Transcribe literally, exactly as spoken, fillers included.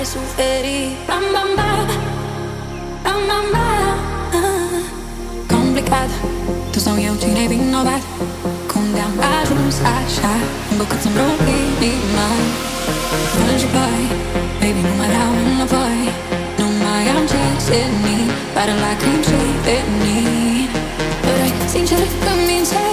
suferi. Mamma mia, mamma mia. Complicat, tu sau eu, cine-i vinovat? Cum de-am ajuns așa, îmbucăți-mi rog inima. Plângi voi, baby, nu mai dau înapoi. Nu mai am ce țini, doar în lacrimi și venit. Vrei sincer că minți.